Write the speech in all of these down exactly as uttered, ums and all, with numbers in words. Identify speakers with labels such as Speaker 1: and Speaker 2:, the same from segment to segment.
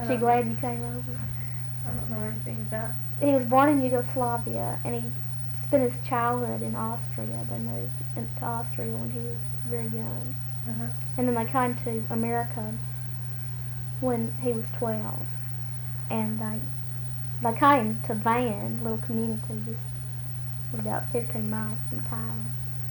Speaker 1: I
Speaker 2: She
Speaker 1: don't
Speaker 2: glad
Speaker 1: know.
Speaker 2: you came over.
Speaker 1: I don't know anything about.
Speaker 2: He was born in Yugoslavia, and he spent his childhood in Austria. They moved into Austria when he was very young.
Speaker 1: Uh-huh.
Speaker 2: And then they came to America when he was twelve. And they they came to Van, a little community just about fifteen miles from Thailand.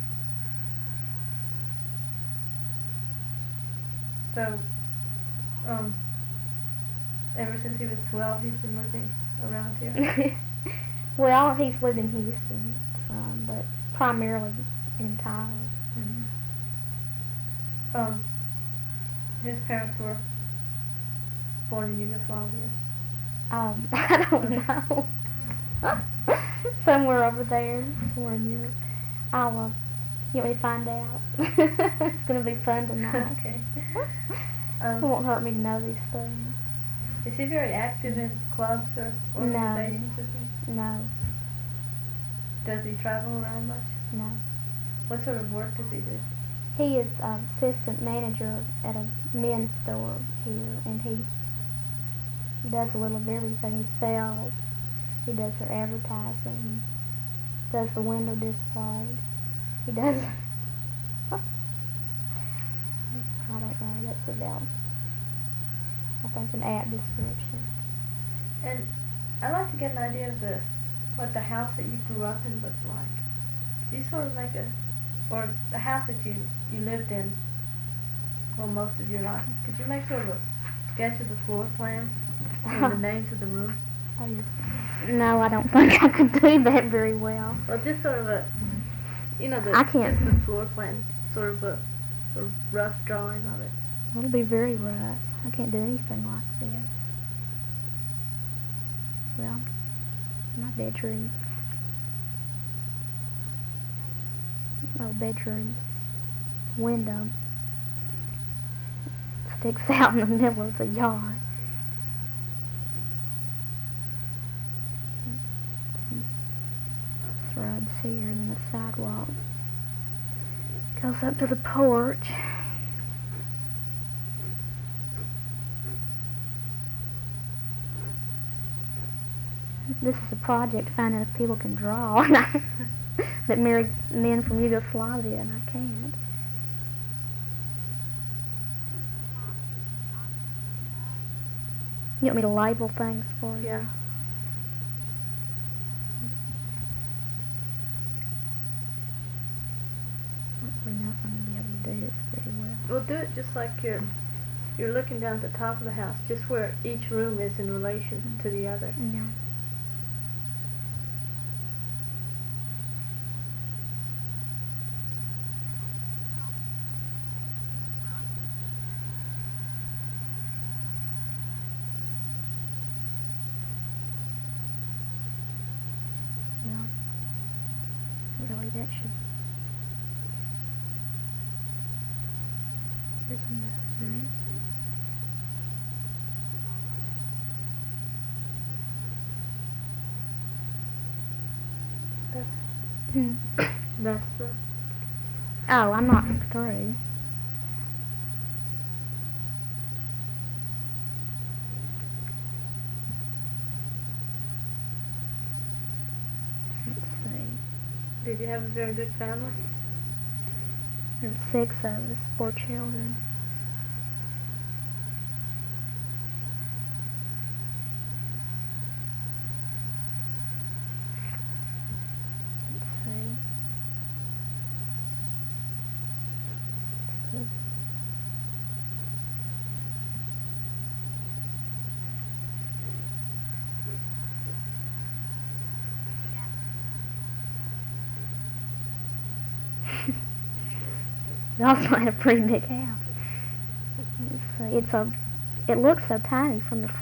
Speaker 1: So, um, ever since he was twelve, he's been living around here?
Speaker 2: Well, he's lived in Houston some, but primarily in Thailand.
Speaker 1: Mm-hmm. Um, his parents were born in Yugoslavia.
Speaker 2: Um, I don't know. Somewhere over there, somewhere in Europe. I'll, uh, you want me to find out? It's going to be fun tonight.
Speaker 1: Okay.
Speaker 2: It
Speaker 1: Um,
Speaker 2: won't hurt me to know these things.
Speaker 1: is he very active in clubs or organizations or things?
Speaker 2: No,
Speaker 1: Does he travel around much?
Speaker 2: no.
Speaker 1: What sort of work does he do?
Speaker 2: He is um, assistant manager at a men's store here, and he does a little of everything. He sells, he does their advertising, does the window displays. He does. I don't know. That's about, I think, an apt description.
Speaker 1: And I'd like to get an idea of the what the house that you grew up in looked like. Do you sort of make a, or the house that you, you lived in, well, most of your life, could you make sort of a sketch of the floor plan and the names of the rooms?
Speaker 2: Oh, yes. No, I don't think I could do that very well.
Speaker 1: Well, just sort of a, you know, the,
Speaker 2: I can't.
Speaker 1: just the floor plan, sort of a, a rough drawing of it.
Speaker 2: It'll be very rough. I can't do anything like this. Well, my bedroom. My bedroom window sticks out in the middle of the yard. Shrubs here, and then the sidewalk goes up to the porch. This is a project to find out if people can draw that marry men from Yugoslavia, and I can't. You want me to label things for you?
Speaker 1: Yeah.
Speaker 2: Hopefully not going to be able to do this very well.
Speaker 1: Well, do it just like you're, you're looking down at the top of the house, just where each room is in relation to the other.
Speaker 2: Yeah. Yeah. Really, that should. Here's enough, right?
Speaker 1: That's
Speaker 2: Hmm.
Speaker 1: that's the.
Speaker 2: Oh, I'm not through. Let's see.
Speaker 1: Did you have a very good family?
Speaker 2: There's six of us, four children. Let's see. Let's put We also had a pretty big house. Let's see. It's a, it looks so tiny from the